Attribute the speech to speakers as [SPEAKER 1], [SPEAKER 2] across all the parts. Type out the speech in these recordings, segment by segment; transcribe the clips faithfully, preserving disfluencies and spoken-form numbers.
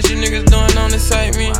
[SPEAKER 1] shit you niggas doing don't excite me.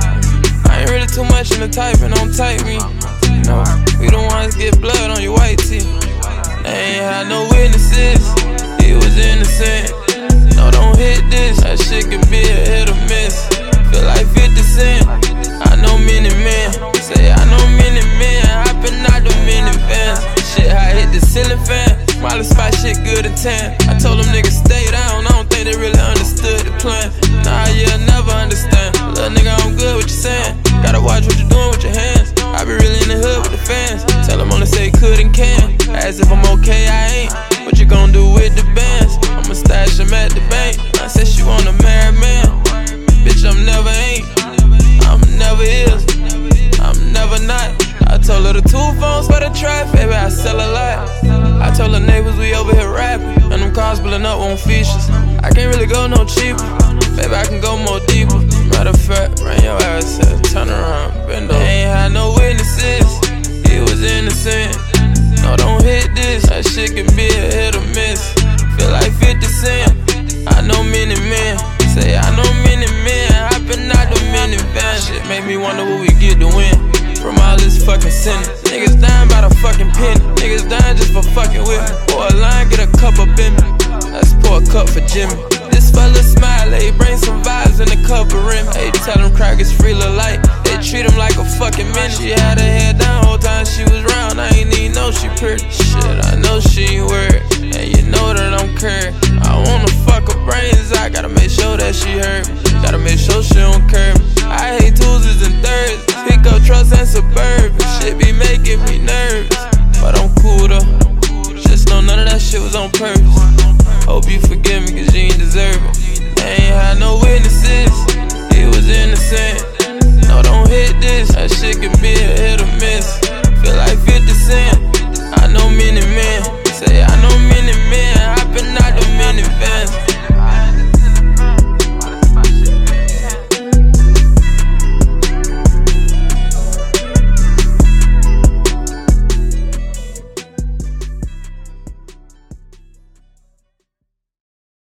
[SPEAKER 1] I ain't really too much in the typing, don't type me. No, we the ones get blood on your white tee. They ain't had no witnesses, he was innocent. No, don't hit this, that shit can be a hit or miss. Feel like fifty cent, I know many men. Say I know many men, hopping out the minivans. Shit, I hit the ceiling fan, Miley spot shit good at ten. I told them niggas stay down, I don't think they really understood the plan. Nah, you'll never understand. Little nigga, I'm good what you saying. Gotta watch what you doing with your hands. I be really in the hood with the fans. Tell them only say could and can. As if I'm okay, I ain't. What you gon' do with the bands? I'ma stash them at the bank. I said she want a married man. Bitch, I'm never ain't. I'm never is. I'm never not. I told her the two phones for the trap, baby, I sell a lot. I told her neighbors we over here rapping, and them cars pulling up on features. I can't really go no cheaper, baby, I can go more deeper. Matter of fact, bring your ass here, turn around, bend over. They ain't had no witnesses, he was innocent. No, don't hit this, that shit can be a hit or miss. Feel like fifty cent, I know many men. Say I know many men, hopping out the minivan. Shit make me wonder what we get to win from all this fucking sinning. Niggas dying by the fucking penny. Niggas dying just for fucking with me. Pour a line, get a cup up in me. Let's pour a cup for Jimmy. This fella smile, hey, bring some vibes in the cup of rim. Hey, tell them crackers free little light. They treat him like a fucking minute. She had her head down whole time she was round. I ain't even know she pretty. Shit, I know she ain't weird. And you know that I'm curved. I wanna fuck her brains, I gotta make sure that she heard me. Gotta make sure she don't curb me. I hate Tuesdays and Thursdays. Pick up trucks and Suburban. Shit be making me nervous, but I'm cool though. Just know none of that shit was on purpose. Hope you forgive me cause you ain't deserve it. They ain't had no witnesses, he was innocent. No, don't hit this, that shit can be a hit or miss. Feel like